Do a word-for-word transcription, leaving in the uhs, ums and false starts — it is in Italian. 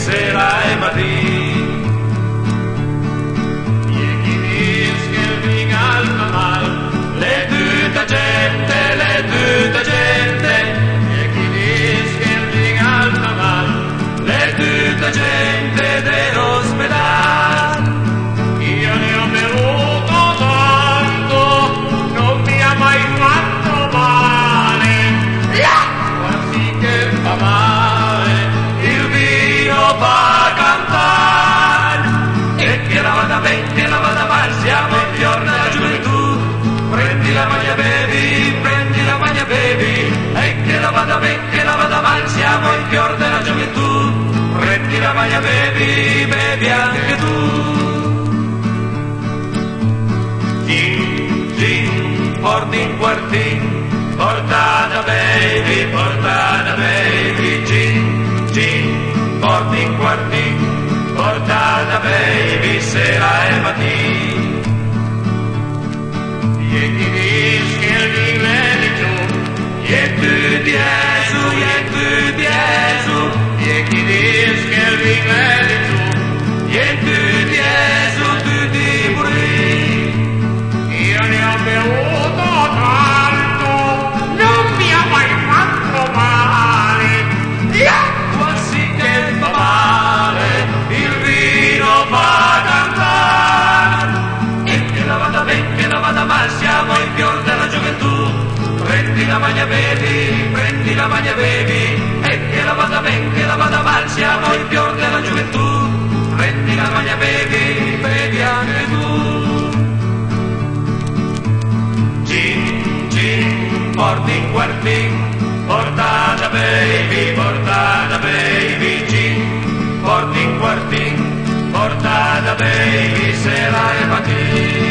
sera e mattina. E chi dice che il alma mal, le tutta gente, le tutta gente. E chi dice che il alma mal, le tutta gente dell'ospedale. Io ne ho bevuto tanto, non mi ha mai fatto male. Quasi che fa male, il vino fa cantare. E che la vada bene, che la vada male, siamo in fior della gioventù. Prendi la maglia bevi, prendi la maglia bevi. E che la vada bene, che la vada male, siamo in fior della gioventù. Prendi la maglia bevi, bevi anche tu. Gin, gin, porti in quartin, portata baby, portata baby. Gin, gin, porti in quartin, portata baby, sera e mattina. E chi dice che il vino è di giù, e tu di Gesù, e tu di Gesù. E chi dice che il vino è di giù, e tu di Gesù, tu di morì. Io ne ho bevuto tanto, non mi ha mai fatto male. Quasi che fa male, il vino fa cantare. E che la vada bene, che la vada male, siamo in fior della gioventù. Prendi la maglia bevi, prendi la maglia bevi. E che la vada bene, che la vada male, siamo in fior della gioventù. Prendi la maglia bevi, bevi anche tu. Gin, gin, porti in quartin, portata baby, portata baby. Gin, porti in quartin, portata baby, sera e mattina.